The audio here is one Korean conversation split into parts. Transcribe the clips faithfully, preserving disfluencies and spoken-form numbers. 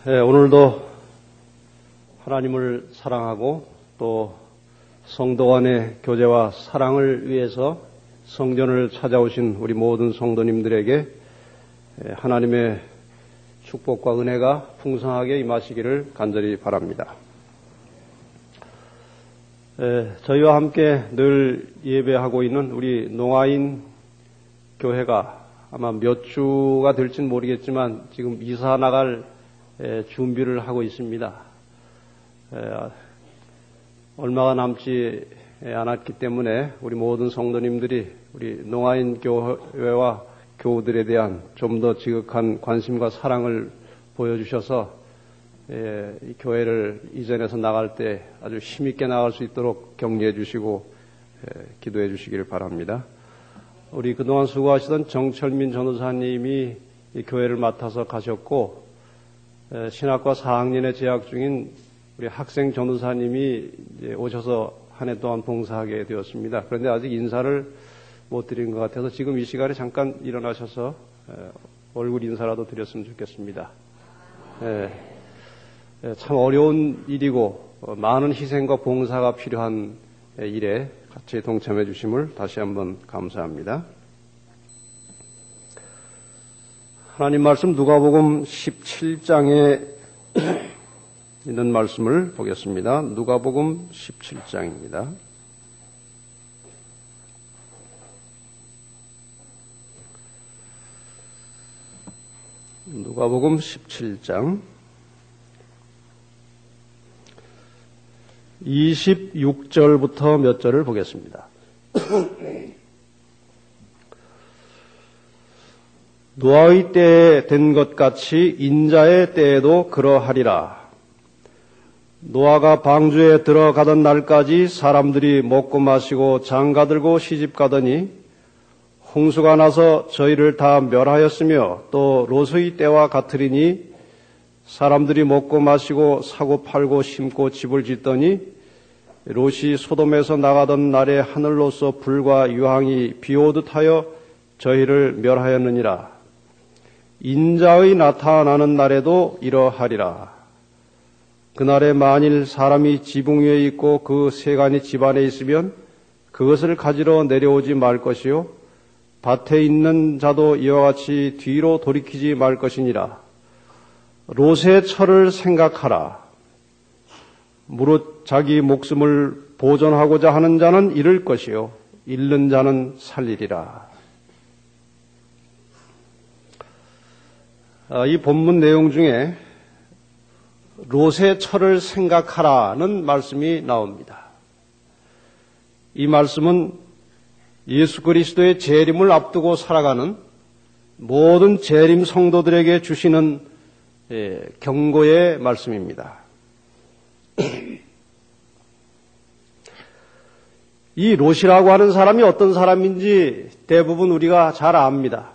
예, 오늘도 하나님을 사랑하고 또 성도 간의 교제와 사랑을 위해서 성전을 찾아오신 우리 모든 성도님들에게 하나님의 축복과 은혜가 풍성하게 임하시기를 간절히 바랍니다. 예, 저희와 함께 늘 예배하고 있는 우리 농아인 교회가 아마 몇 주가 될지는 모르겠지만 지금 이사 나갈 예, 준비를 하고 있습니다. 예, 얼마가 남지 않았기 때문에 우리 모든 성도님들이 우리 농아인 교회와 교우들에 대한 좀 더 지극한 관심과 사랑을 보여주셔서 예, 이 교회를 이전해서 나갈 때 아주 힘있게 나갈 수 있도록 격려해 주시고 예, 기도해 주시기를 바랍니다. 우리 그동안 수고하시던 정철민 전도사님이 이 교회를 맡아서 가셨고 예, 신학과 사 학년에 재학 중인 우리 학생 전도사님이 이제 오셔서 한 해 동안 봉사하게 되었습니다. 그런데 아직 인사를 못 드린 것 같아서 지금 이 시간에 잠깐 일어나셔서 예, 얼굴 인사라도 드렸으면 좋겠습니다. 예, 예, 참 어려운 일이고 어, 많은 희생과 봉사가 필요한 예, 일에 같이 동참해 주심을 다시 한번 감사합니다. 하나님 말씀 누가복음 십칠 장에 있는 말씀을 보겠습니다. 누가복음 십칠 장입니다. 누가복음 십칠 장 이십육 절부터 몇 절을 보겠습니다. 노아의 때에 된 것 같이 인자의 때에도 그러하리라. 노아가 방주에 들어가던 날까지 사람들이 먹고 마시고 장가들고 시집가더니 홍수가 나서 저희를 다 멸하였으며 또 롯의 때와 같으리니 사람들이 먹고 마시고 사고 팔고 심고 집을 짓더니 롯이 소돔에서 나가던 날에 하늘로서 불과 유황이 비오듯 하여 저희를 멸하였느니라. 인자의 나타나는 날에도 이러하리라. 그날에 만일 사람이 지붕 위에 있고 그 세간이 집안에 있으면 그것을 가지러 내려오지 말 것이요 밭에 있는 자도 이와 같이 뒤로 돌이키지 말 것이니라. 롯의 철을 생각하라. 무릇 자기 목숨을 보존하고자 하는 자는 잃을 것이요 잃는 자는 살리리라. 이 본문 내용 중에 롯의 철을 생각하라는 말씀이 나옵니다. 이 말씀은 예수 그리스도의 재림을 앞두고 살아가는 모든 재림 성도들에게 주시는 경고의 말씀입니다. 이 롯이라고 하는 사람이 어떤 사람인지 대부분 우리가 잘 압니다.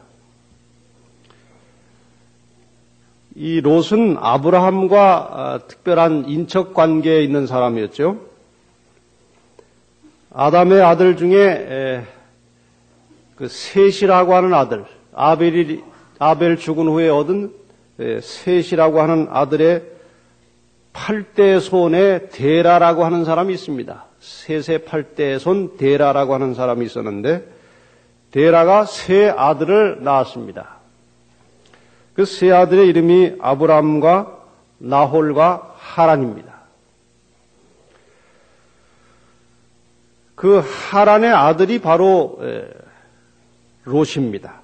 이 롯은 아브라함과 특별한 인척 관계에 있는 사람이었죠. 아담의 아들 중에 그 셋이라고 하는 아들, 아벨이, 아벨 죽은 후에 얻은 셋이라고 하는 아들의 팔대 손에 데라라고 하는 사람이 있습니다. 셋의 팔대 손 데라라고 하는 사람이 있었는데 데라가 세 아들을 낳았습니다. 그 세 아들의 이름이 아브람과 나홀과 하란입니다. 그 하란의 아들이 바로 롯입니다.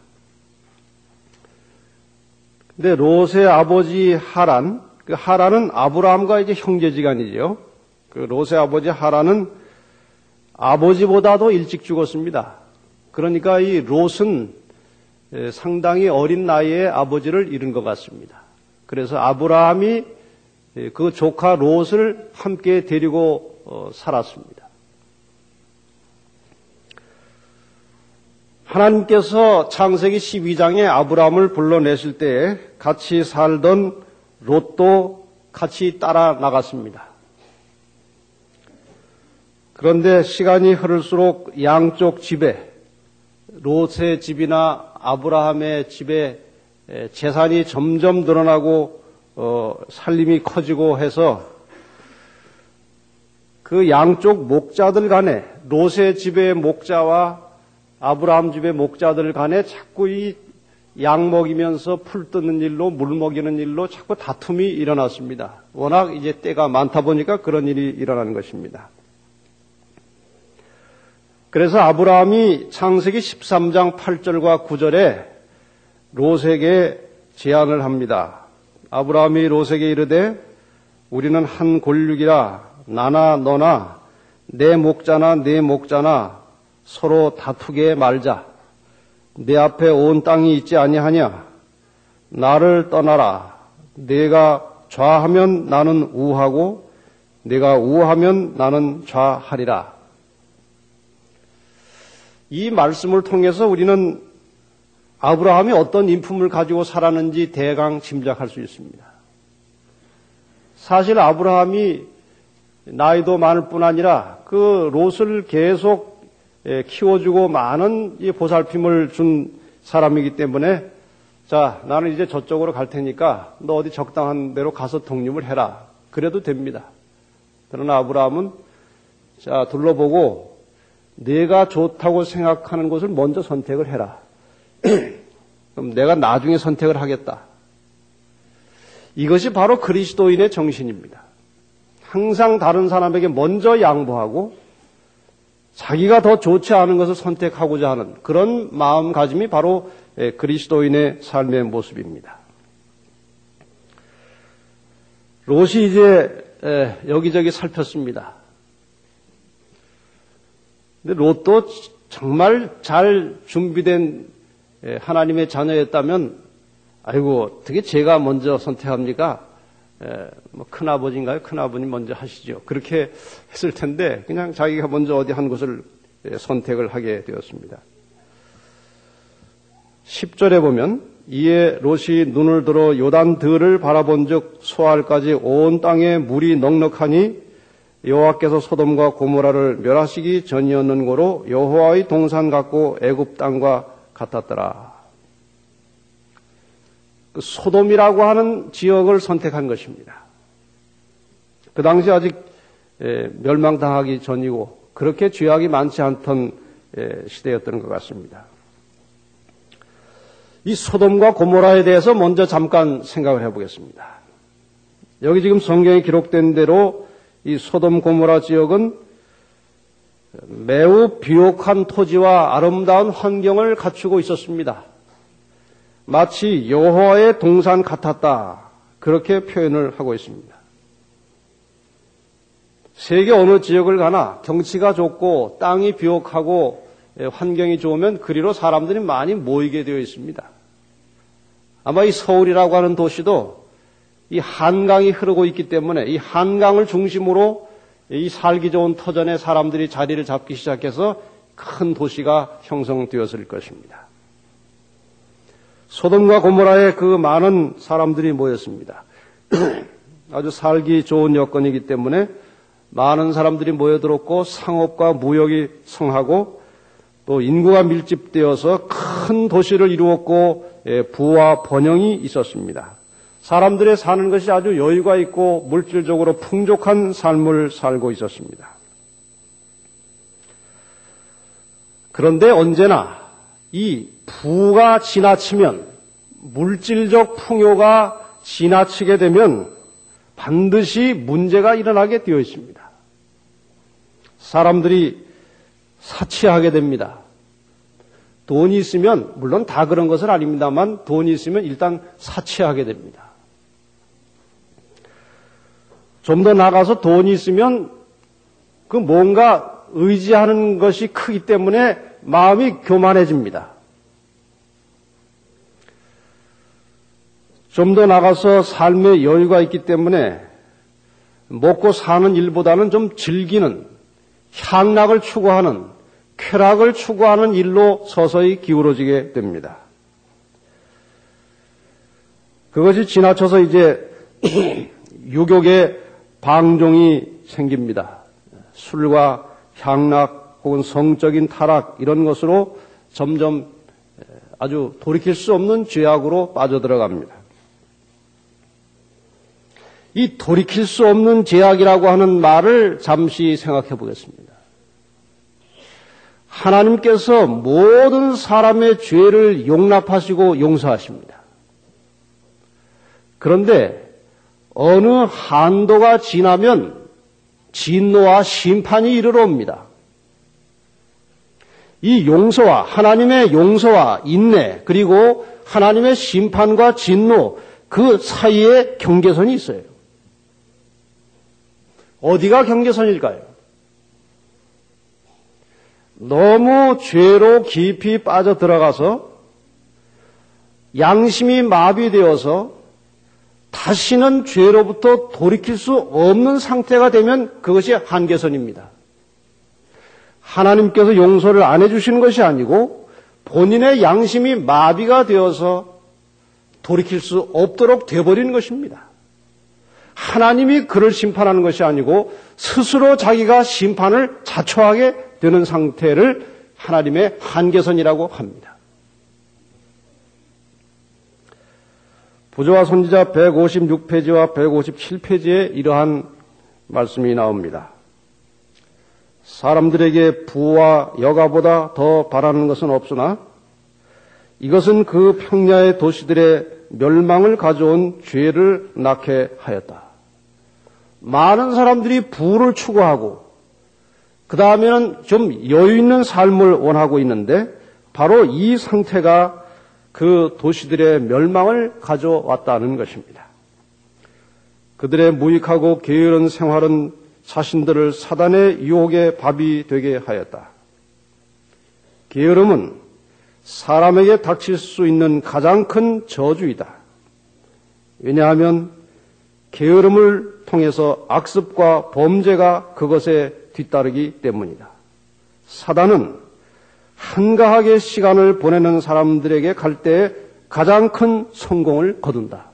근데 롯의 아버지 하란, 그 하란은 아브라함과 이제 형제지간이죠. 그 롯의 아버지 하란은 아버지보다도 일찍 죽었습니다. 그러니까 이 롯은 상당히 어린 나이에 아버지를 잃은 것 같습니다. 그래서 아브라함이 그 조카 롯을 함께 데리고 살았습니다. 하나님께서 창세기 십이 장에 아브라함을 불러내실 때 같이 살던 롯도 같이 따라 나갔습니다. 그런데 시간이 흐를수록 양쪽 집에 롯의 집이나 아브라함의 집에 재산이 점점 늘어나고 어, 살림이 커지고 해서 그 양쪽 목자들 간에 롯의 집의 목자와 아브라함 집의 목자들 간에 자꾸 이 양 먹이면서 풀 뜯는 일로 물 먹이는 일로 자꾸 다툼이 일어났습니다. 워낙 이제 때가 많다 보니까 그런 일이 일어나는 것입니다. 그래서 아브라함이 창세기 십삼 장 팔 절과 구 절에 롯에게 제안을 합니다. 아브라함이 롯에게 이르되 우리는 한 골육이라 나나 너나 내 목자나 내 목자나 서로 다투게 말자. 내 앞에 온 땅이 있지 아니하냐? 나를 떠나라. 내가 좌하면 나는 우하고 내가 우하면 나는 좌하리라. 이 말씀을 통해서 우리는 아브라함이 어떤 인품을 가지고 살았는지 대강 짐작할 수 있습니다. 사실 아브라함이 나이도 많을 뿐 아니라 그 롯을 계속 키워주고 많은 이 보살핌을 준 사람이기 때문에 자, 나는 이제 저쪽으로 갈 테니까 너 어디 적당한 데로 가서 독립을 해라. 그래도 됩니다. 그러나 아브라함은 자, 둘러보고 내가 좋다고 생각하는 곳을 먼저 선택을 해라. 그럼 내가 나중에 선택을 하겠다. 이것이 바로 그리스도인의 정신입니다. 항상 다른 사람에게 먼저 양보하고 자기가 더 좋지 않은 것을 선택하고자 하는 그런 마음가짐이 바로 그리스도인의 삶의 모습입니다. 롯이 이제 여기저기 살폈습니다. 근데 롯도 정말 잘 준비된 하나님의 자녀였다면 아이고 어떻게 제가 먼저 선택합니까? 에, 뭐 큰아버지인가요? 큰아버님 먼저 하시죠. 그렇게 했을 텐데 그냥 자기가 먼저 어디 한 곳을 선택을 하게 되었습니다. 십 절에 보면 이에 롯이 눈을 들어 요단 들을 바라본 즉 소알까지 온 땅에 물이 넉넉하니 여호와께서 소돔과 고모라를 멸하시기 전이었는 고로 여호와의 동산 같고 애굽 땅과 같았더라. 그 소돔이라고 하는 지역을 선택한 것입니다. 그 당시 아직 멸망당하기 전이고 그렇게 죄악이 많지 않던 시대였던 것 같습니다. 이 소돔과 고모라에 대해서 먼저 잠깐 생각을 해보겠습니다. 여기 지금 성경에 기록된 대로 이 소돔 고모라 지역은 매우 비옥한 토지와 아름다운 환경을 갖추고 있었습니다. 마치 여호와의 동산 같았다. 그렇게 표현을 하고 있습니다. 세계 어느 지역을 가나 경치가 좋고 땅이 비옥하고 환경이 좋으면 그리로 사람들이 많이 모이게 되어 있습니다. 아마 이 서울이라고 하는 도시도 이 한강이 흐르고 있기 때문에 이 한강을 중심으로 이 살기 좋은 터전에 사람들이 자리를 잡기 시작해서 큰 도시가 형성되었을 것입니다. 소돔과 고모라에 그 많은 사람들이 모였습니다. 아주 살기 좋은 여건이기 때문에 많은 사람들이 모여들었고 상업과 무역이 성하고 또 인구가 밀집되어서 큰 도시를 이루었고 부와 번영이 있었습니다. 사람들의 사는 것이 아주 여유가 있고 물질적으로 풍족한 삶을 살고 있었습니다. 그런데 언제나 이 부가 지나치면 물질적 풍요가 지나치게 되면 반드시 문제가 일어나게 되어 있습니다. 사람들이 사치하게 됩니다. 돈이 있으면 물론 다 그런 것은 아닙니다만 돈이 있으면 일단 사치하게 됩니다. 좀 더 나가서 돈이 있으면 그 뭔가 의지하는 것이 크기 때문에 마음이 교만해집니다. 좀 더 나가서 삶의 여유가 있기 때문에 먹고 사는 일보다는 좀 즐기는, 향락을 추구하는, 쾌락을 추구하는 일로 서서히 기울어지게 됩니다. 그것이 지나쳐서 이제 유욕의 방종이 생깁니다. 술과 향락 혹은 성적인 타락 이런 것으로 점점 아주 돌이킬 수 없는 죄악으로 빠져들어갑니다. 이 돌이킬 수 없는 죄악이라고 하는 말을 잠시 생각해 보겠습니다. 하나님께서 모든 사람의 죄를 용납하시고 용서하십니다. 그런데 어느 한도가 지나면 진노와 심판이 이르러 옵니다. 이 용서와 하나님의 용서와 인내 그리고 하나님의 심판과 진노 그 사이에 경계선이 있어요. 어디가 경계선일까요? 너무 죄로 깊이 빠져 들어가서 양심이 마비되어서 다시는 죄로부터 돌이킬 수 없는 상태가 되면 그것이 한계선입니다. 하나님께서 용서를 안 해주시는 것이 아니고 본인의 양심이 마비가 되어서 돌이킬 수 없도록 되어버리는 것입니다. 하나님이 그를 심판하는 것이 아니고 스스로 자기가 심판을 자초하게 되는 상태를 하나님의 한계선이라고 합니다. 부조와 선지자 백오십육 페이지와 백오십칠 페이지에 이러한 말씀이 나옵니다. 사람들에게 부와 여가보다 더 바라는 것은 없으나 이것은 그 평야의 도시들의 멸망을 가져온 죄를 낳게 하였다. 많은 사람들이 부를 추구하고 그 다음에는 좀 여유 있는 삶을 원하고 있는데 바로 이 상태가 그 도시들의 멸망을 가져왔다는 것입니다. 그들의 무익하고 게으른 생활은 자신들을 사단의 유혹의 밥이 되게 하였다. 게으름은 사람에게 닥칠 수 있는 가장 큰 저주이다. 왜냐하면 게으름을 통해서 악습과 범죄가 그것에 뒤따르기 때문이다. 사단은 한가하게 시간을 보내는 사람들에게 갈 때 가장 큰 성공을 거둔다.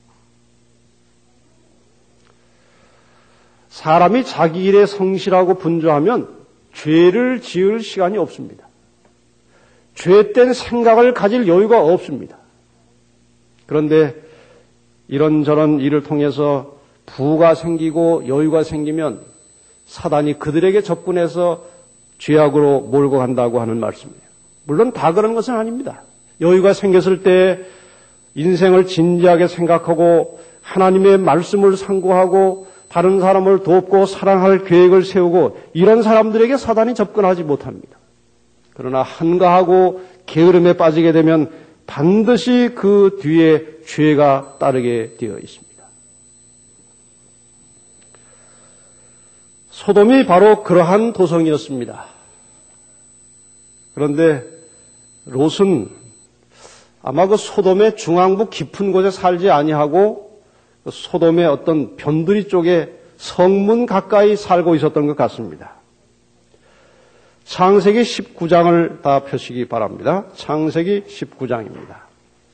사람이 자기 일에 성실하고 분주하면 죄를 지을 시간이 없습니다. 죄된 생각을 가질 여유가 없습니다. 그런데 이런저런 일을 통해서 부가 생기고 여유가 생기면 사단이 그들에게 접근해서 죄악으로 몰고 간다고 하는 말씀이에요. 물론 다 그런 것은 아닙니다. 여유가 생겼을 때 인생을 진지하게 생각하고 하나님의 말씀을 상고하고 다른 사람을 돕고 사랑할 계획을 세우고 이런 사람들에게 사단이 접근하지 못합니다. 그러나 한가하고 게으름에 빠지게 되면 반드시 그 뒤에 죄가 따르게 되어 있습니다. 소돔이 바로 그러한 도성이었습니다. 그런데 롯은 아마 그 소돔의 중앙부 깊은 곳에 살지 아니하고 그 소돔의 어떤 변두리 쪽에 성문 가까이 살고 있었던 것 같습니다. 창세기 십구 장을 다 펴시기 바랍니다. 창세기 십구 장입니다.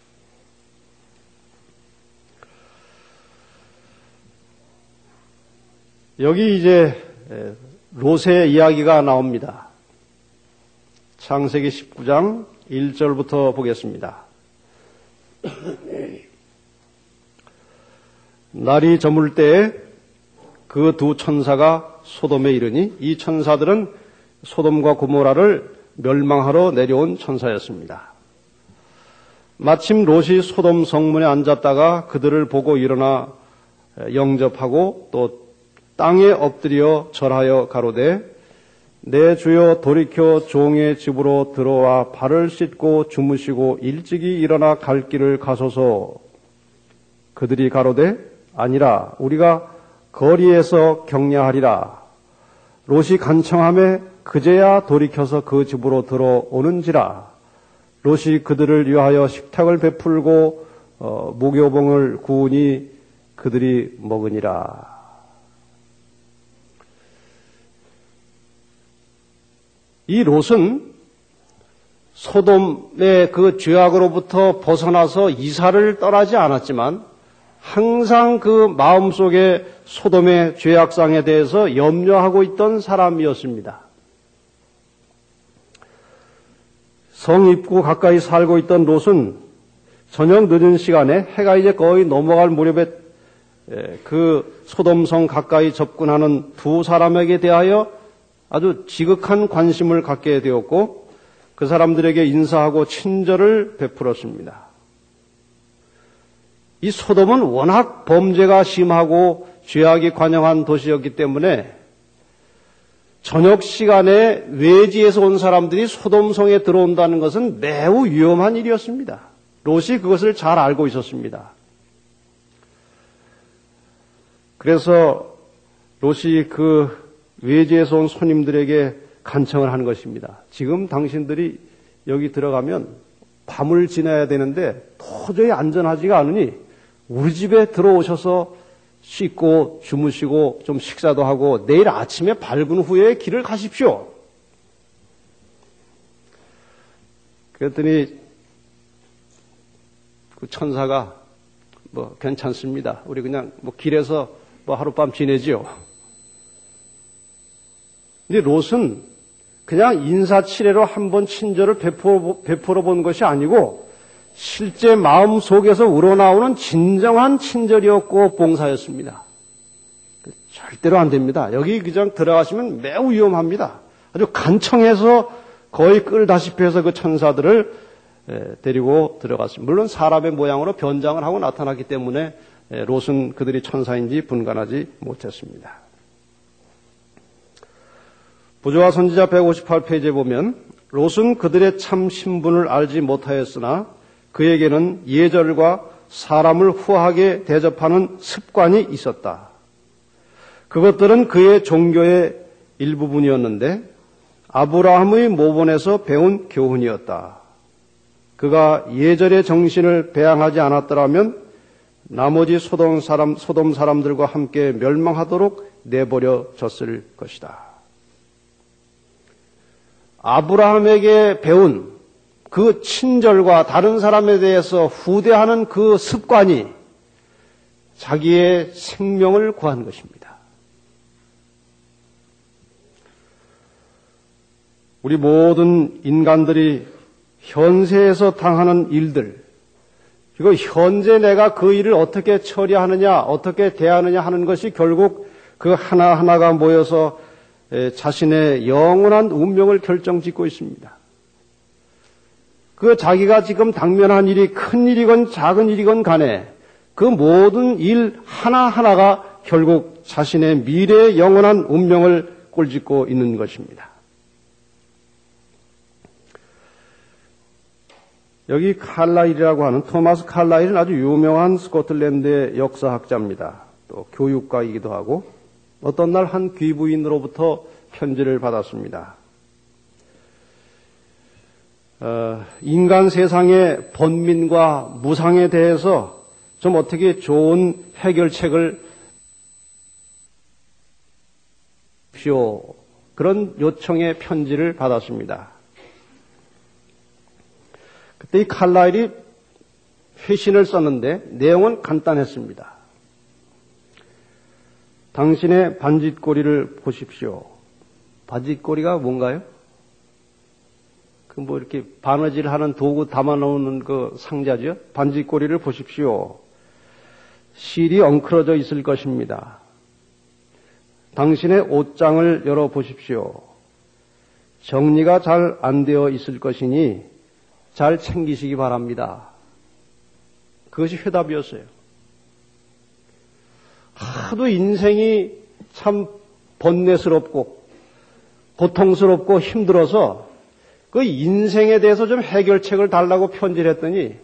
여기 이제 롯의 이야기가 나옵니다. 창세기 십구 장 일 절부터 보겠습니다. 날이 저물 때에 그 두 천사가 소돔에 이르니 이 천사들은 소돔과 고모라를 멸망하러 내려온 천사였습니다. 마침 롯이 소돔 성문에 앉았다가 그들을 보고 일어나 영접하고 또 땅에 엎드려 절하여 가로되 내 주여 돌이켜 종의 집으로 들어와 발을 씻고 주무시고 일찍이 일어나 갈 길을 가소서. 그들이 가로되 아니라 우리가 거리에서 격려하리라. 롯이 간청하매 그제야 돌이켜서 그 집으로 들어오는지라. 롯이 그들을 위하여 식탁을 베풀고 어, 무교봉을 구우니 그들이 먹으니라. 이 롯은 소돔의 그 죄악으로부터 벗어나서 이사를 떠나지 않았지만 항상 그 마음속에 소돔의 죄악상에 대해서 염려하고 있던 사람이었습니다. 성 입구 가까이 살고 있던 롯은 저녁 늦은 시간에 해가 이제 거의 넘어갈 무렵에 그 소돔성 가까이 접근하는 두 사람에게 대하여 아주 지극한 관심을 갖게 되었고 그 사람들에게 인사하고 친절을 베풀었습니다. 이 소돔은 워낙 범죄가 심하고 죄악이 관영한 도시였기 때문에 저녁 시간에 외지에서 온 사람들이 소돔성에 들어온다는 것은 매우 위험한 일이었습니다. 롯이 그것을 잘 알고 있었습니다. 그래서 롯이 그 외지에서 온 손님들에게 간청을 하는 것입니다. 지금 당신들이 여기 들어가면 밤을 지나야 되는데 도저히 안전하지가 않으니 우리 집에 들어오셔서 씻고 주무시고 좀 식사도 하고 내일 아침에 밝은 후에 길을 가십시오. 그랬더니 그 천사가 뭐 괜찮습니다. 우리 그냥 뭐 길에서 뭐 하룻밤 지내지요. 근데 롯은 그냥 인사치레로 한번 친절을 베풀어, 베풀어 본 것이 아니고 실제 마음 속에서 우러나오는 진정한 친절이었고 봉사였습니다. 절대로 안 됩니다. 여기 그냥 들어가시면 매우 위험합니다. 아주 간청해서 거의 끌다시피 해서 그 천사들을 데리고 들어갔습니다. 물론 사람의 모양으로 변장을 하고 나타났기 때문에 롯은 그들이 천사인지 분간하지 못했습니다. 부조와 선지자 백오십팔 페이지에 보면 롯은 그들의 참 신분을 알지 못하였으나 그에게는 예절과 사람을 후하게 대접하는 습관이 있었다. 그것들은 그의 종교의 일부분이었는데 아브라함의 모본에서 배운 교훈이었다. 그가 예절의 정신을 배양하지 않았더라면 나머지 소돔 사람, 소돔 사람들과 함께 멸망하도록 내버려졌을 것이다. 아브라함에게 배운 그 친절과 다른 사람에 대해서 후대하는 그 습관이 자기의 생명을 구한 것입니다. 우리 모든 인간들이 현세에서 당하는 일들, 그리고 현재 내가 그 일을 어떻게 처리하느냐, 어떻게 대하느냐 하는 것이 결국 그 하나하나가 모여서 자신의 영원한 운명을 결정짓고 있습니다. 그 자기가 지금 당면한 일이 큰 일이건 작은 일이건 간에 그 모든 일 하나하나가 결국 자신의 미래의 영원한 운명을 꼴짓고 있는 것입니다. 여기 칼라일이라고 하는 토마스 칼라일은 아주 유명한 스코틀랜드의 역사학자입니다. 또 교육가이기도 하고 어떤 날 한 귀부인으로부터 편지를 받았습니다. 어, 인간 세상의 번민과 무상에 대해서 좀 어떻게 좋은 해결책을 주십시오. 그런 요청의 편지를 받았습니다. 그때 이 칼라일이 회신을 썼는데 내용은 간단했습니다. 당신의 반짓고리를 보십시오. 반짓고리가 뭔가요? 그 뭐 이렇게 바느질 하는 도구 담아놓는 그 상자죠. 반짓고리를 보십시오. 실이 엉클어져 있을 것입니다. 당신의 옷장을 열어보십시오. 정리가 잘 안 되어 있을 것이니 잘 챙기시기 바랍니다. 그것이 회답이었어요. 하도 인생이 참 번뇌스럽고 고통스럽고 힘들어서 그 인생에 대해서 좀 해결책을 달라고 편지를 했더니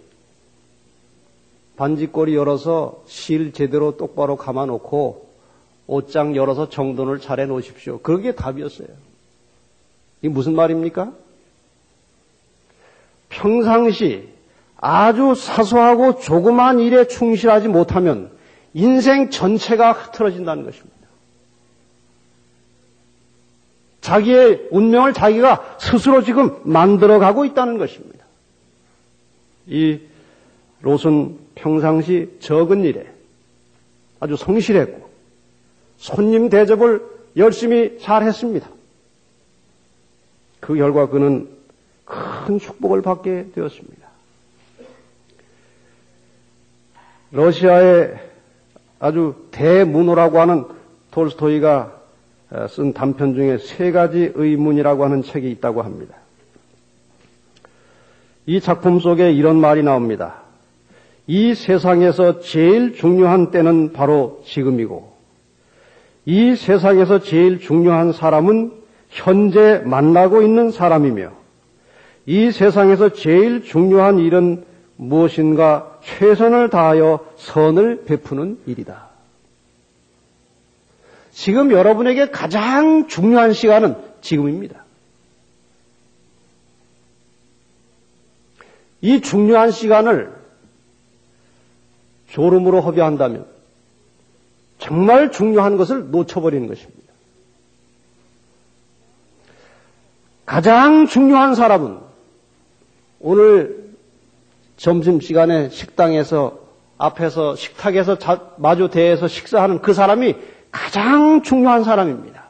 반짓고리 열어서 실 제대로 똑바로 감아놓고 옷장 열어서 정돈을 잘 해놓으십시오. 그게 답이었어요. 이게 무슨 말입니까? 평상시 아주 사소하고 조그만 일에 충실하지 못하면 인생 전체가 흐트러진다는 것입니다. 자기의 운명을 자기가 스스로 지금 만들어가고 있다는 것입니다. 이 롯은 평상시 적은 일에 아주 성실했고 손님 대접을 열심히 잘했습니다. 그 결과 그는 큰 축복을 받게 되었습니다. 러시아의 아주 대문호라고 하는 톨스토이가 쓴 단편 중에 세 가지 의문이라고 하는 책이 있다고 합니다. 이 작품 속에 이런 말이 나옵니다. 이 세상에서 제일 중요한 때는 바로 지금이고, 이 세상에서 제일 중요한 사람은 현재 만나고 있는 사람이며, 이 세상에서 제일 중요한 일은 무엇인가 최선을 다하여 선을 베푸는 일이다. 지금 여러분에게 가장 중요한 시간은 지금입니다. 이 중요한 시간을 졸음으로 허비한다면 정말 중요한 것을 놓쳐버리는 것입니다. 가장 중요한 사람은 오늘 점심시간에 식당에서 앞에서 식탁에서 자, 마주 대해서 식사하는 그 사람이 가장 중요한 사람입니다.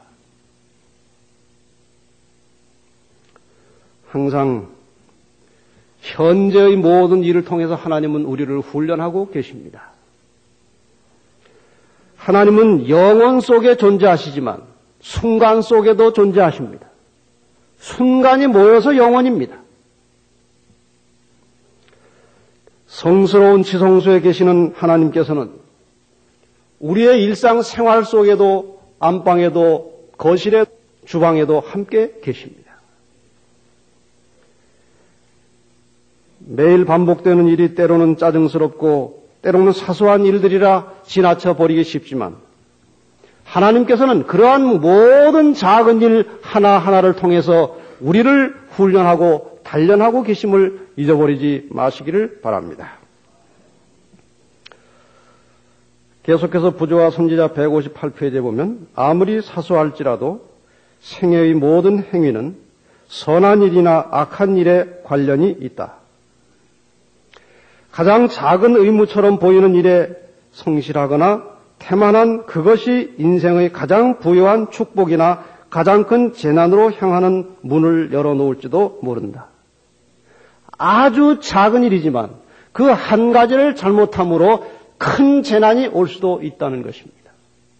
항상 현재의 모든 일을 통해서 하나님은 우리를 훈련하고 계십니다. 하나님은 영원 속에 존재하시지만 순간 속에도 존재하십니다. 순간이 모여서 영원입니다. 성스러운 지성소에 계시는 하나님께서는 우리의 일상 생활 속에도 안방에도 거실에 주방에도 함께 계십니다. 매일 반복되는 일이 때로는 짜증스럽고 때로는 사소한 일들이라 지나쳐 버리기 쉽지만 하나님께서는 그러한 모든 작은 일 하나하나를 통해서 우리를 훈련하고 단련하고 계심을 잊어버리지 마시기를 바랍니다. 계속해서 부조와 선지자 백오십팔 페이지에 보면 아무리 사소할지라도 생애의 모든 행위는 선한 일이나 악한 일에 관련이 있다. 가장 작은 의무처럼 보이는 일에 성실하거나 태만한 그것이 인생의 가장 부유한 축복이나 가장 큰 재난으로 향하는 문을 열어놓을지도 모른다. 아주 작은 일이지만 그 한 가지를 잘못함으로 큰 재난이 올 수도 있다는 것입니다.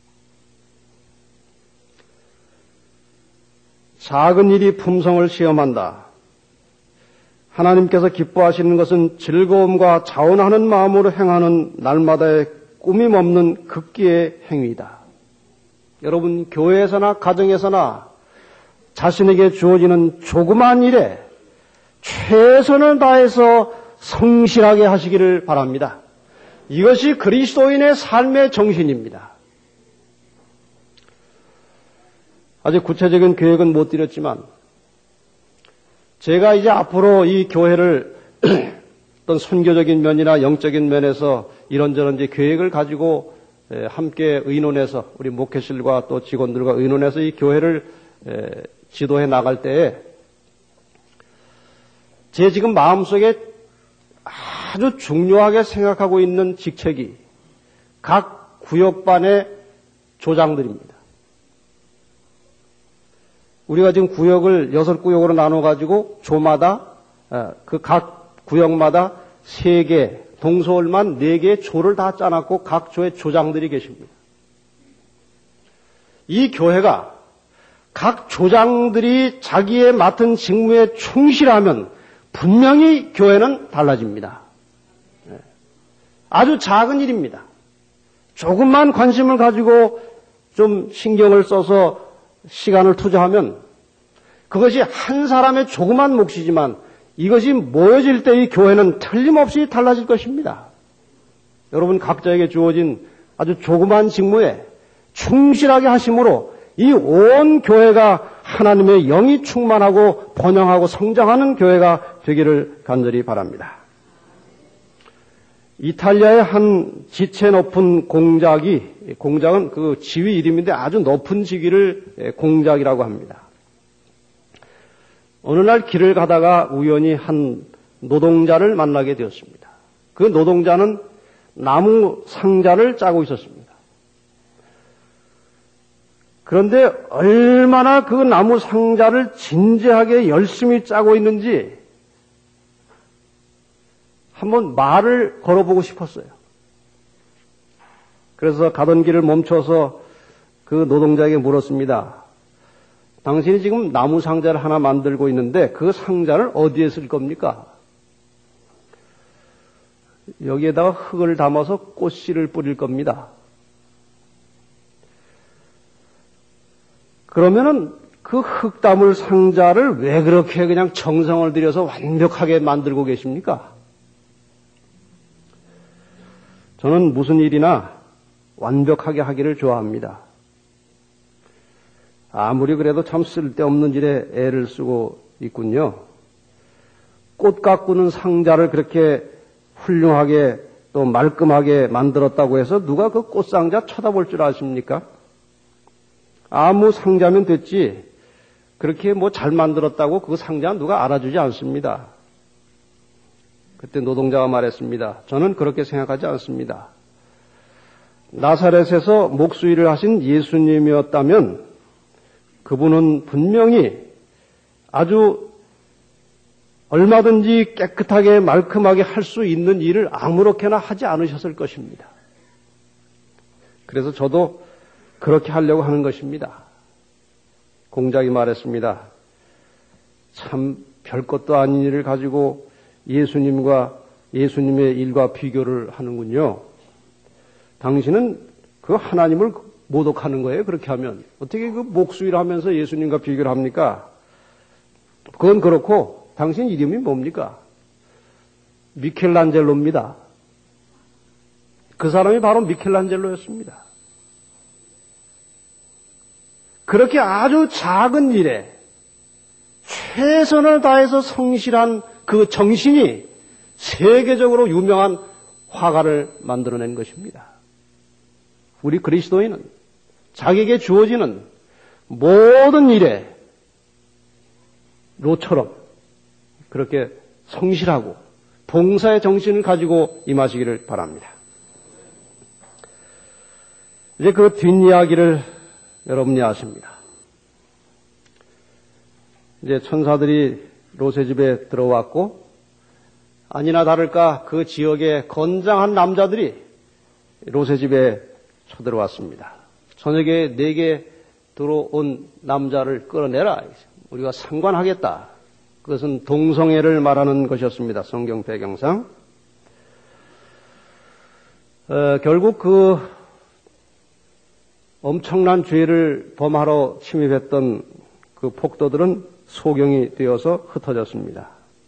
작은 일이 품성을 시험한다. 하나님께서 기뻐하시는 것은 즐거움과 자원하는 마음으로 행하는 날마다의 꾸밈 없는 극기의 행위이다. 여러분, 교회에서나 가정에서나 자신에게 주어지는 조그만 일에 최선을 다해서 성실하게 하시기를 바랍니다. 이것이 그리스도인의 삶의 정신입니다. 아직 구체적인 계획은 못 드렸지만 제가 이제 앞으로 이 교회를 어떤 선교적인 면이나 영적인 면에서 이런저런 이제 계획을 가지고 함께 의논해서 우리 목회실과 또 직원들과 의논해서 이 교회를 지도해 나갈 때에 제 지금 마음속에 아주 중요하게 생각하고 있는 직책이 각 구역반의 조장들입니다. 우리가 지금 구역을 여섯 구역으로 나눠가지고 조마다 그 각 구역마다 세 개, 동서울만 네 개의 조를 다 짜놨고 각 조의 조장들이 계십니다. 이 교회가 각 조장들이 자기의 맡은 직무에 충실하면 분명히 교회는 달라집니다. 아주 작은 일입니다. 조금만 관심을 가지고 좀 신경을 써서 시간을 투자하면 그것이 한 사람의 조그만 몫이지만 이것이 모여질 때 이 교회는 틀림없이 달라질 것입니다. 여러분 각자에게 주어진 아주 조그만 직무에 충실하게 하심으로 이 온 교회가 하나님의 영이 충만하고 번영하고 성장하는 교회가 되기를 간절히 바랍니다. 이탈리아의 한 지체 높은 공작이, 공작은 그 지위 이름인데 아주 높은 직위를 공작이라고 합니다. 어느 날 길을 가다가 우연히 한 노동자를 만나게 되었습니다. 그 노동자는 나무 상자를 짜고 있었습니다. 그런데 얼마나 그 나무 상자를 진지하게 열심히 짜고 있는지 한번 말을 걸어보고 싶었어요. 그래서 가던 길을 멈춰서 그 노동자에게 물었습니다. 당신이 지금 나무 상자를 하나 만들고 있는데 그 상자를 어디에 쓸 겁니까? 여기에다가 흙을 담아서 꽃씨를 뿌릴 겁니다. 그러면은 그 흙 담을 상자를 왜 그렇게 그냥 정성을 들여서 완벽하게 만들고 계십니까? 저는 무슨 일이나 완벽하게 하기를 좋아합니다. 아무리 그래도 참 쓸데없는 일에 애를 쓰고 있군요. 꽃 가꾸는 상자를 그렇게 훌륭하게 또 말끔하게 만들었다고 해서 누가 그 꽃상자 쳐다볼 줄 아십니까? 아무 상자면 됐지 그렇게 뭐 잘 만들었다고 그 상자 누가 알아주지 않습니다. 그때 노동자가 말했습니다. 저는 그렇게 생각하지 않습니다. 나사렛에서 목수일을 하신 예수님이었다면 그분은 분명히 아주 얼마든지 깨끗하게 말끔하게 할 수 있는 일을 아무렇게나 하지 않으셨을 것입니다. 그래서 저도 그렇게 하려고 하는 것입니다. 공작이 말했습니다. 참 별것도 아닌 일을 가지고 예수님과 예수님의 일과 비교를 하는군요. 당신은 그 하나님을 모독하는 거예요. 그렇게 하면 어떻게 그 목수일 하면서 예수님과 비교를 합니까? 그건 그렇고 당신 이름이 뭡니까? 미켈란젤로입니다. 그 사람이 바로 미켈란젤로였습니다. 그렇게 아주 작은 일에 최선을 다해서 성실한 그 정신이 세계적으로 유명한 화가를 만들어낸 것입니다. 우리 그리스도인은 자기에게 주어지는 모든 일에 롯처럼 그렇게 성실하고 봉사의 정신을 가지고 임하시기를 바랍니다. 이제 그 뒷이야기를 여러분이 아십니다. 이제 천사들이 롯의 집에 들어왔고 아니나 다를까 그 지역의 건장한 남자들이 롯의 집에 쳐들어왔습니다. 저녁에 내게 들어온 남자를 끌어내라. 우리가 상관하겠다. 그것은 동성애를 말하는 것이었습니다. 성경 배경상. 어, 결국 그 엄청난 죄를 범하러 침입했던 그 폭도들은 소경이 되어서 흩어졌습니다.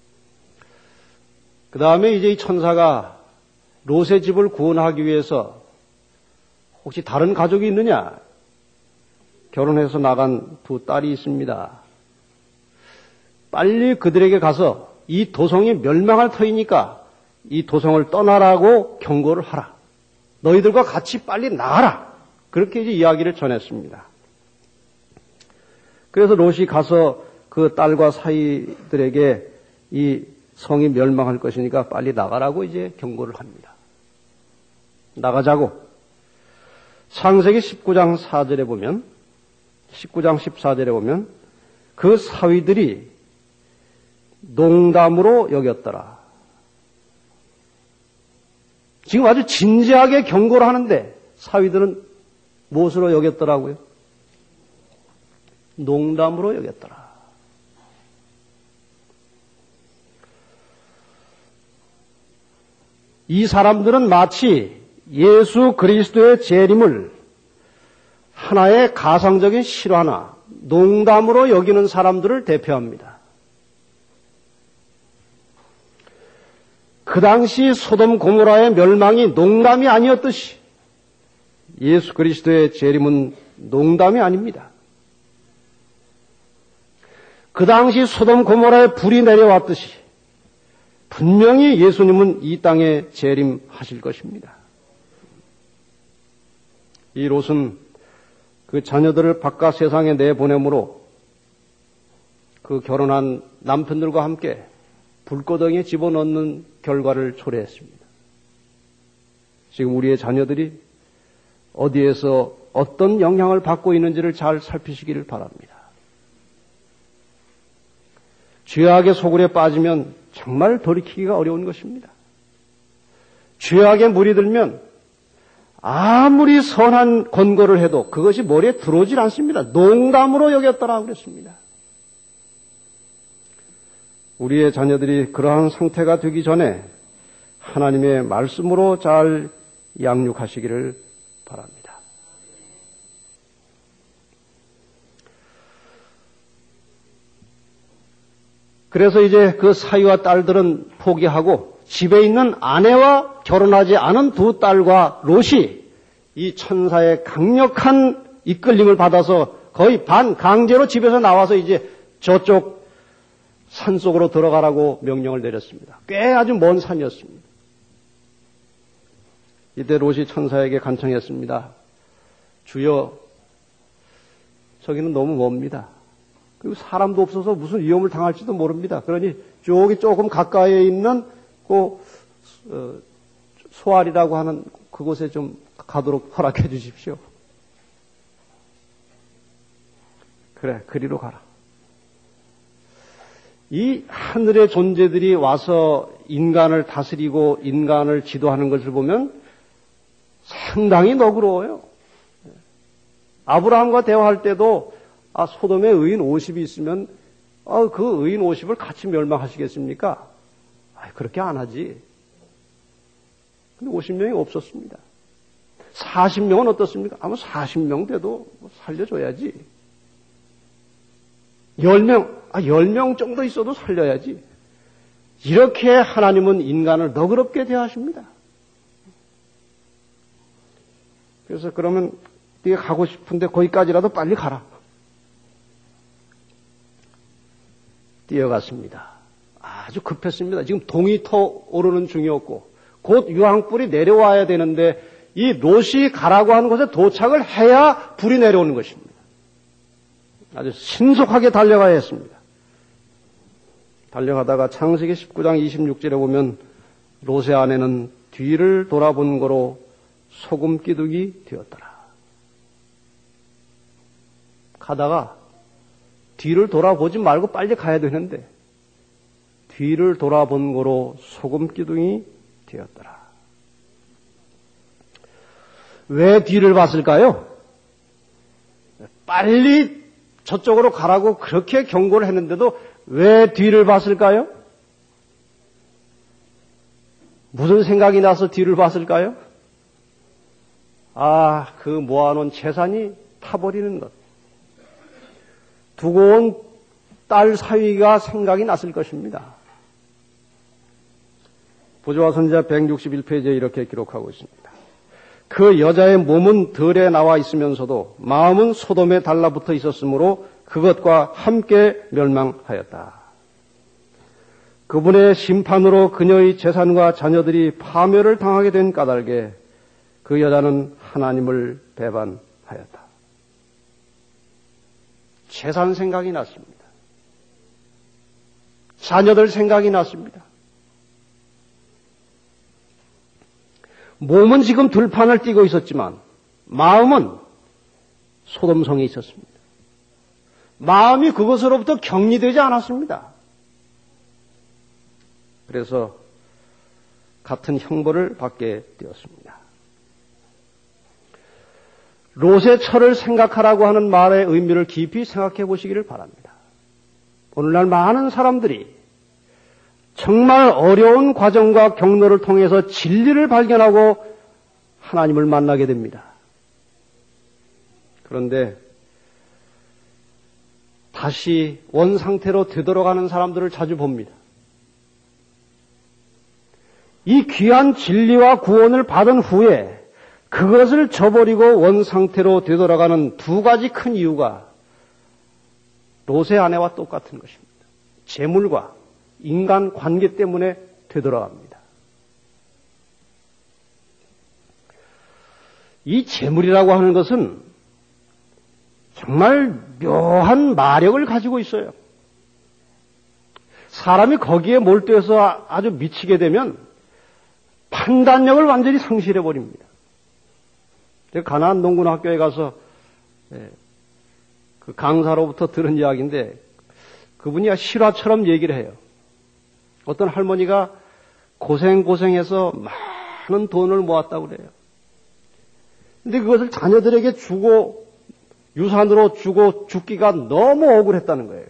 그 다음에 이제 이 천사가 롯의 집을 구원하기 위해서 혹시 다른 가족이 있느냐? 결혼해서 나간 두 딸이 있습니다. 빨리 그들에게 가서 이 도성이 멸망할 터이니까 이 도성을 떠나라고 경고를 하라. 너희들과 같이 빨리 나가라. 그렇게 이제 이야기를 전했습니다. 그래서 롯이 가서 그 딸과 사이들에게 이 성이 멸망할 것이니까 빨리 나가라고 이제 경고를 합니다. 나가자고. 창세기 십구 장 사 절에 보면, 십구 장 십사 절에 보면 그 사위들이 농담으로 여겼더라. 지금 아주 진지하게 경고를 하는데 사위들은 무엇으로 여겼더라고요? 농담으로 여겼더라. 이 사람들은 마치 예수 그리스도의 재림을 하나의 가상적인 실화나 농담으로 여기는 사람들을 대표합니다. 그 당시 소돔 고모라의 멸망이 농담이 아니었듯이 예수 그리스도의 재림은 농담이 아닙니다. 그 당시 소돔 고모라에 불이 내려왔듯이 분명히 예수님은 이 땅에 재림하실 것입니다. 이 롯은 그 자녀들을 바깥 세상에 내보내므로 그 결혼한 남편들과 함께 불고덩이에 집어넣는 결과를 초래했습니다. 지금 우리의 자녀들이 어디에서 어떤 영향을 받고 있는지를 잘 살피시기를 바랍니다. 죄악의 소굴에 빠지면 정말 돌이키기가 어려운 것입니다. 죄악에 물이 들면 아무리 선한 권고를 해도 그것이 머리에 들어오질 않습니다. 농담으로 여겼더라 그랬습니다. 우리의 자녀들이 그러한 상태가 되기 전에 하나님의 말씀으로 잘 양육하시기를 바랍니다. 그래서 이제 그 사위와 딸들은 포기하고 집에 있는 아내와 결혼하지 않은 두 딸과 롯이 이 천사의 강력한 이끌림을 받아서 거의 반강제로 집에서 나와서 이제 저쪽 산속으로 들어가라고 명령을 내렸습니다. 꽤 아주 먼 산이었습니다. 이때 롯이 천사에게 간청했습니다. 주여, 저기는 너무 멉니다. 그리고 사람도 없어서 무슨 위험을 당할지도 모릅니다. 그러니 저기 조금 가까이에 있는 그 어, 소알이라고 하는 그곳에 좀 가도록 허락해 주십시오. 그래, 그리로 가라. 이 하늘의 존재들이 와서 인간을 다스리고 인간을 지도하는 것을 보면 상당히 너그러워요. 아브라함과 대화할 때도 아, 소돔에 의인 오십이 있으면 아, 그 의인 오십을 같이 멸망하시겠습니까? 아, 그렇게 안 하지. 근데 오십 명이 없었습니다. 사십 명은 어떻습니까? 아마 사십 명 돼도 살려줘야지. 열 명, 아, 열 명 정도 있어도 살려야지. 이렇게 하나님은 인간을 너그럽게 대하십니다. 그래서 그러면 네가 가고 싶은데 거기까지라도 빨리 가라. 뛰어갔습니다. 아주 급했습니다. 지금 동이 터 오르는 중이었고 곧 유황불이 내려와야 되는데 이 롯이 가라고 하는 곳에 도착을 해야 불이 내려오는 것입니다. 아주 신속하게 달려가야 했습니다. 달려가다가 창세기 십구 장 이십육 절에 보면 롯의 아내는 뒤를 돌아본 거로 소금기둥이 되었더라. 가다가 뒤를 돌아보지 말고 빨리 가야 되는데 뒤를 돌아본 거로 소금기둥이 되었더라. 왜 뒤를 봤을까요? 빨리 저쪽으로 가라고 그렇게 경고를 했는데도 왜 뒤를 봤을까요? 무슨 생각이 나서 뒤를 봤을까요? 아, 그 모아놓은 재산이 타버리는 것. 두고 온 딸 사위가 생각이 났을 것입니다. 보조와 선지자 백육십일 페이지에 이렇게 기록하고 있습니다. 그 여자의 몸은 들에 나와 있으면서도 마음은 소돔에 달라붙어 있었으므로 그것과 함께 멸망하였다. 그분의 심판으로 그녀의 재산과 자녀들이 파멸을 당하게 된 까닭에 그 여자는 하나님을 배반하였다. 재산 생각이 났습니다. 자녀들 생각이 났습니다. 몸은 지금 들판을 뛰고 있었지만 마음은 소돔성에 있었습니다. 마음이 그것으로부터 격리되지 않았습니다. 그래서 같은 형벌을 받게 되었습니다. 롯의 철을 생각하라고 하는 말의 의미를 깊이 생각해 보시기를 바랍니다. 오늘날 많은 사람들이 정말 어려운 과정과 경로를 통해서 진리를 발견하고 하나님을 만나게 됩니다. 그런데 다시 원상태로 되돌아가는 사람들을 자주 봅니다. 이 귀한 진리와 구원을 받은 후에 그것을 저버리고 원상태로 되돌아가는 두 가지 큰 이유가 롯의 아내와 똑같은 것입니다. 재물과 인간 관계 때문에 되돌아갑니다. 이 재물이라고 하는 것은 정말 묘한 마력을 가지고 있어요. 사람이 거기에 몰두해서 아주 미치게 되면 판단력을 완전히 상실해버립니다. 제가 가나안 농군학교에 가서 그 강사로부터 들은 이야기인데 그분이 실화처럼 얘기를 해요. 어떤 할머니가 고생고생해서 많은 돈을 모았다고 그래요. 근데 그것을 자녀들에게 주고 유산으로 주고 죽기가 너무 억울했다는 거예요.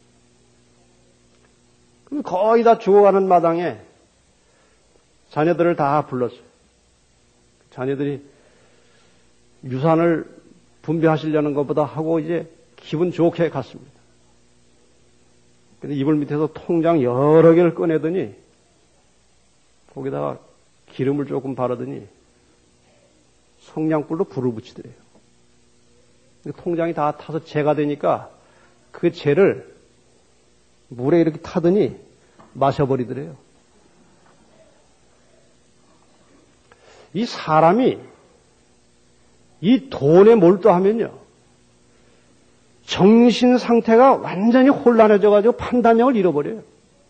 그럼 거의 다 죽어가는 마당에 자녀들을 다 불렀어요. 자녀들이 유산을 분배하시려는 것보다 하고 이제 기분 좋게 갔습니다. 근데 이불 밑에서 통장 여러 개를 꺼내더니 거기다가 기름을 조금 바르더니 성냥불로 불을 붙이더래요. 통장이 다 타서 재가 되니까 그 재를 물에 이렇게 타더니 마셔버리더래요. 이 사람이 이 돈에 몰두하면요, 정신 상태가 완전히 혼란해져가지고 판단력을 잃어버려요.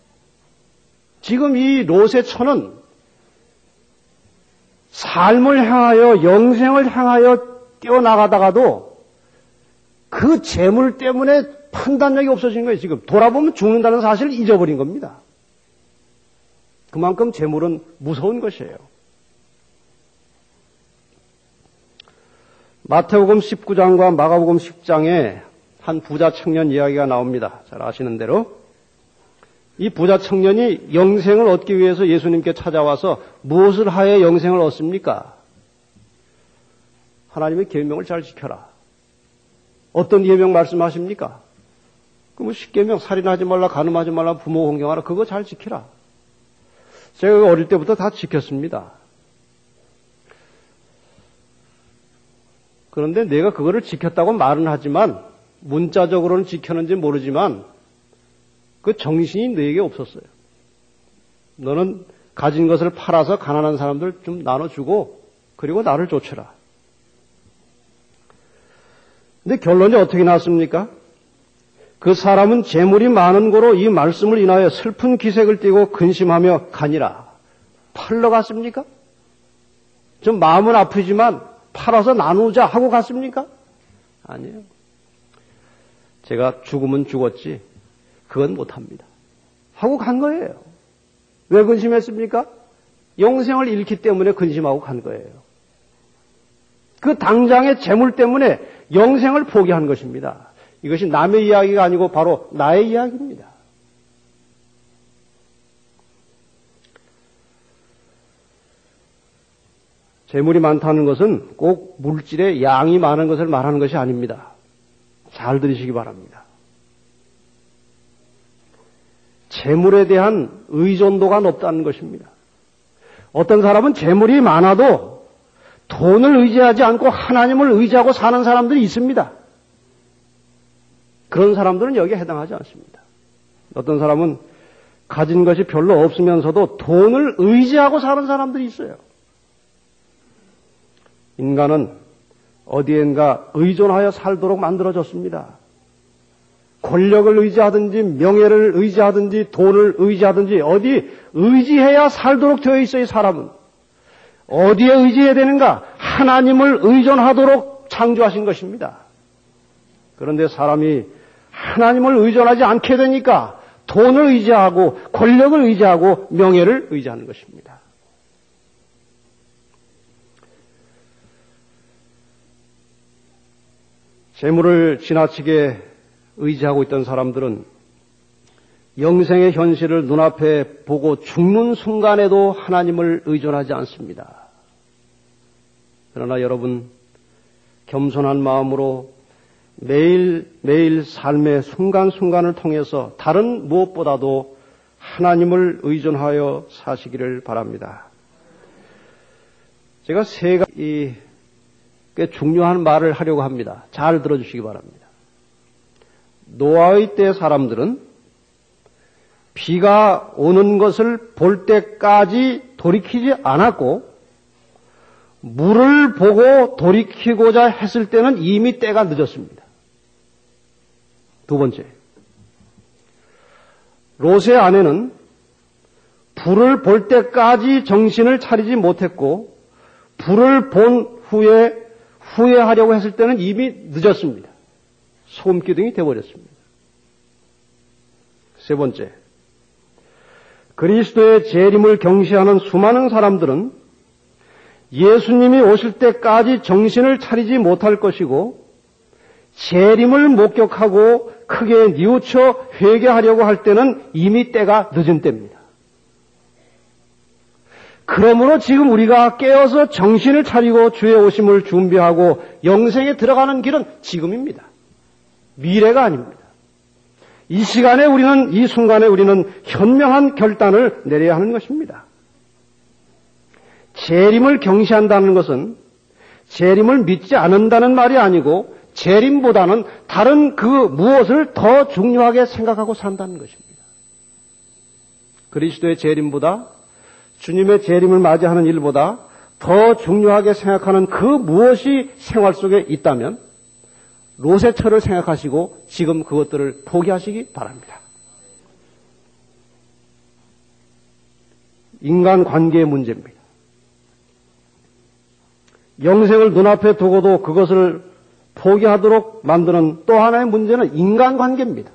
지금 이 롯의 처는 삶을 향하여, 영생을 향하여 뛰어나가다가도 그 재물 때문에 판단력이 없어진 거예요. 지금 돌아보면 죽는다는 사실을 잊어버린 겁니다. 그만큼 재물은 무서운 것이에요. 마태복음 십구 장과 마가복음 십 장에 한 부자 청년 이야기가 나옵니다. 잘 아시는 대로 이 부자 청년이 영생을 얻기 위해서 예수님께 찾아와서 무엇을 하여 영생을 얻습니까? 하나님의 계명을 잘 지켜라. 어떤 계명 말씀하십니까? 그 뭐 십계명, 살인하지 말라, 간음하지 말라, 부모 공경하라, 그거 잘 지키라. 제가 어릴 때부터 다 지켰습니다. 그런데 내가 그거를 지켰다고 말은 하지만 문자적으로는 지켰는지 모르지만 그 정신이 너에게 없었어요. 너는 가진 것을 팔아서 가난한 사람들 좀 나눠주고 그리고 나를 쫓으라. 근데 결론이 어떻게 나왔습니까? 그 사람은 재물이 많은 고로 이 말씀을 인하여 슬픈 기색을 띠고 근심하며 가니라. 팔러 갔습니까? 좀 마음은 아프지만 팔아서 나누자 하고 갔습니까? 아니에요. 제가 죽으면 죽었지 그건 못합니다. 하고 간 거예요. 왜 근심했습니까? 영생을 잃기 때문에 근심하고 간 거예요. 그 당장의 재물 때문에 영생을 포기한 것입니다. 이것이 남의 이야기가 아니고 바로 나의 이야기입니다. 재물이 많다는 것은 꼭 물질의 양이 많은 것을 말하는 것이 아닙니다. 잘 들으시기 바랍니다. 재물에 대한 의존도가 높다는 것입니다. 어떤 사람은 재물이 많아도 돈을 의지하지 않고 하나님을 의지하고 사는 사람들이 있습니다. 그런 사람들은 여기에 해당하지 않습니다. 어떤 사람은 가진 것이 별로 없으면서도 돈을 의지하고 사는 사람들이 있어요. 인간은 어디엔가 의존하여 살도록 만들어졌습니다. 권력을 의지하든지 명예를 의지하든지 돈을 의지하든지 어디 의지해야 살도록 되어 있어요. 사람은. 어디에 의지해야 되는가? 하나님을 의존하도록 창조하신 것입니다. 그런데 사람이 하나님을 의존하지 않게 되니까 돈을 의지하고 권력을 의지하고 명예를 의지하는 것입니다. 재물을 지나치게 의지하고 있던 사람들은 영생의 현실을 눈앞에 보고 죽는 순간에도 하나님을 의존하지 않습니다. 그러나 여러분, 겸손한 마음으로 매일 매일 삶의 순간순간을 통해서 다른 무엇보다도 하나님을 의존하여 사시기를 바랍니다. 제가 세 가지 꽤 중요한 말을 하려고 합니다. 잘 들어주시기 바랍니다. 노아의 때 사람들은 비가 오는 것을 볼 때까지 돌이키지 않았고 물을 보고 돌이키고자 했을 때는 이미 때가 늦었습니다. 두 번째, 롯의 아내는 불을 볼 때까지 정신을 차리지 못했고 불을 본 후에 후회하려고 했을 때는 이미 늦었습니다. 소금기둥이 되어버렸습니다. 세 번째, 그리스도의 재림을 경시하는 수많은 사람들은 예수님이 오실 때까지 정신을 차리지 못할 것이고 재림을 목격하고 크게 뉘우쳐 회개하려고 할 때는 이미 때가 늦은 때입니다. 그러므로 지금 우리가 깨어서 정신을 차리고 주의 오심을 준비하고 영생에 들어가는 길은 지금입니다. 미래가 아닙니다. 이 시간에 우리는, 이 순간에 우리는 현명한 결단을 내려야 하는 것입니다. 재림을 경시한다는 것은 재림을 믿지 않는다는 말이 아니고 재림보다는 다른 그 무엇을 더 중요하게 생각하고 산다는 것입니다. 그리스도의 재림보다, 주님의 재림을 맞이하는 일보다 더 중요하게 생각하는 그 무엇이 생활 속에 있다면 롯의 생각하시고 지금 그것들을 포기하시기 바랍니다. 인간관계의 문제입니다. 영생을 눈앞에 두고도 그것을 포기하도록 만드는 또 하나의 문제는 인간관계입니다.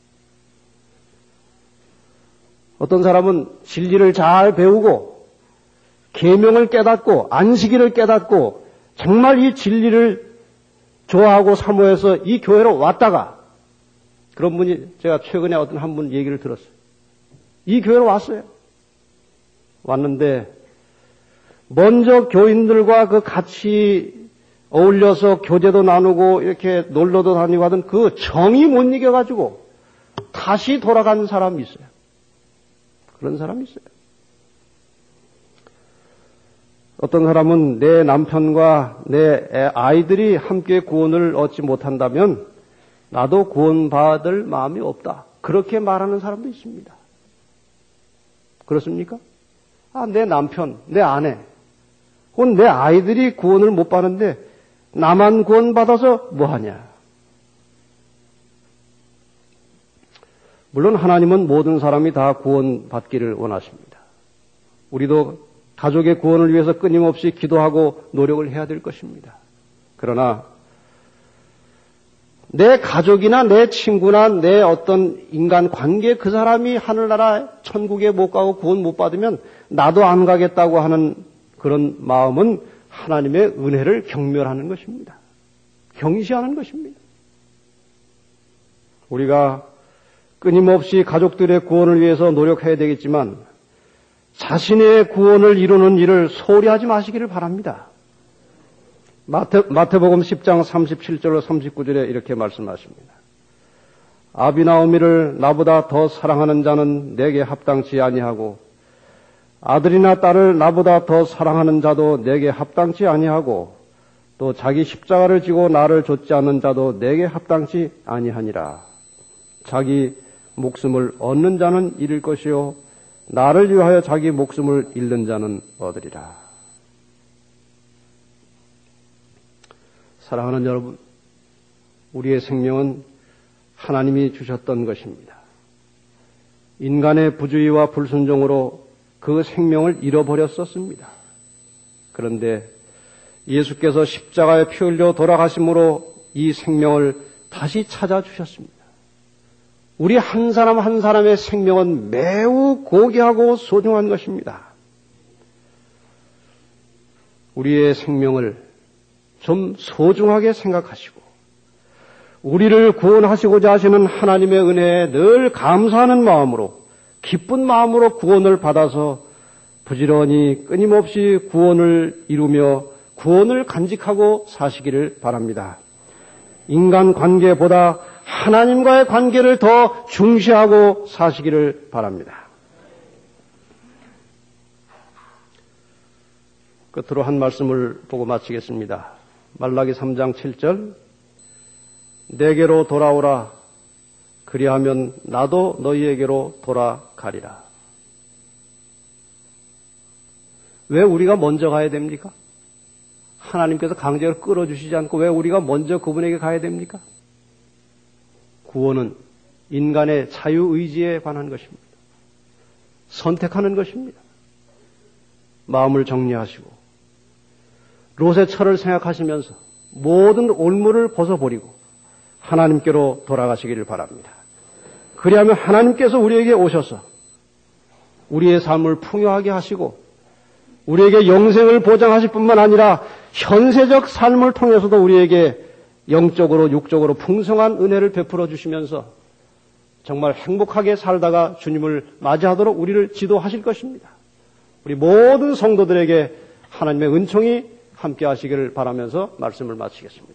어떤 사람은 진리를 잘 배우고 계명을 깨닫고 안식일을 깨닫고 정말 이 진리를 좋아하고 사모해서 이 교회로 왔다가 그런 분이 제가 최근에 어떤 한 분 얘기를 들었어요. 이 교회로 왔어요. 왔는데 먼저 교인들과 그 같이 어울려서 교제도 나누고 이렇게 놀러도 다니고 하던 그 정이 못 이겨가지고 다시 돌아간 사람이 있어요. 그런 사람이 있어요. 어떤 사람은 내 남편과 내 아이들이 함께 구원을 얻지 못한다면 나도 구원받을 마음이 없다. 그렇게 말하는 사람도 있습니다. 그렇습니까? 아, 내 남편, 내 아내, 혹은 내 아이들이 구원을 못 받는데 나만 구원받아서 뭐하냐. 물론 하나님은 모든 사람이 다 구원받기를 원하십니다. 우리도 가족의 구원을 위해서 끊임없이 기도하고 노력을 해야 될 것입니다. 그러나 내 가족이나 내 친구나 내 어떤 인간 관계 그 사람이 하늘나라 천국에 못 가고 구원 못 받으면 나도 안 가겠다고 하는 그런 마음은 하나님의 은혜를 경멸하는 것입니다. 경시하는 것입니다. 우리가 끊임없이 가족들의 구원을 위해서 노력해야 되겠지만 자신의 구원을 이루는 일을 소홀히 하지 마시기를 바랍니다. 마태, 마태복음 십 장 삼십칠 절로 삼십구 절에 이렇게 말씀하십니다. 아비나오미를 나보다 더 사랑하는 자는 내게 합당치 아니하고 아들이나 딸을 나보다 더 사랑하는 자도 내게 합당치 아니하고 또 자기 십자가를 지고 나를 좇지 않는 자도 내게 합당치 아니하니라. 자기 목숨을 얻는 자는 잃을 것이요 나를 위하여 자기 목숨을 잃는 자는 얻으리라. 사랑하는 여러분, 우리의 생명은 하나님이 주셨던 것입니다. 인간의 부주의와 불순종으로 그 생명을 잃어버렸었습니다. 그런데 예수께서 십자가에 피 흘려 돌아가심으로 이 생명을 다시 찾아주셨습니다. 우리 한 사람 한 사람의 생명은 매우 고귀하고 소중한 것입니다. 우리의 생명을 좀 소중하게 생각하시고 우리를 구원하시고자 하시는 하나님의 은혜에 늘 감사하는 마음으로 기쁜 마음으로 구원을 받아서 부지런히 끊임없이 구원을 이루며 구원을 간직하고 사시기를 바랍니다. 인간관계보다 하나님과의 관계를 더 중시하고 사시기를 바랍니다. 끝으로 한 말씀을 보고 마치겠습니다. 말라기 삼 장 칠 절 내게로 돌아오라 그리하면 나도 너희에게로 돌아가리라. 왜 우리가 먼저 가야 됩니까? 하나님께서 강제로 끌어주시지 않고 왜 우리가 먼저 그분에게 가야 됩니까? 구원은 인간의 자유의지에 관한 것입니다. 선택하는 것입니다. 마음을 정리하시고 롯의 철을 생각하시면서 모든 올무를 벗어버리고 하나님께로 돌아가시기를 바랍니다. 그리하면 하나님께서 우리에게 오셔서 우리의 삶을 풍요하게 하시고 우리에게 영생을 보장하실 뿐만 아니라 현세적 삶을 통해서도 우리에게 영적으로 육적으로 풍성한 은혜를 베풀어 주시면서 정말 행복하게 살다가 주님을 맞이하도록 우리를 지도하실 것입니다. 우리 모든 성도들에게 하나님의 은총이 함께 하시기를 바라면서 말씀을 마치겠습니다.